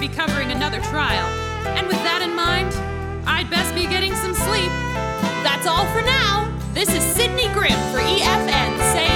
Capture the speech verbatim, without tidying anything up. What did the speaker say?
be covering another trial. And with that in mind, I'd best be getting some sleep. That's all for now. This is Sydney Grimm for E F N saying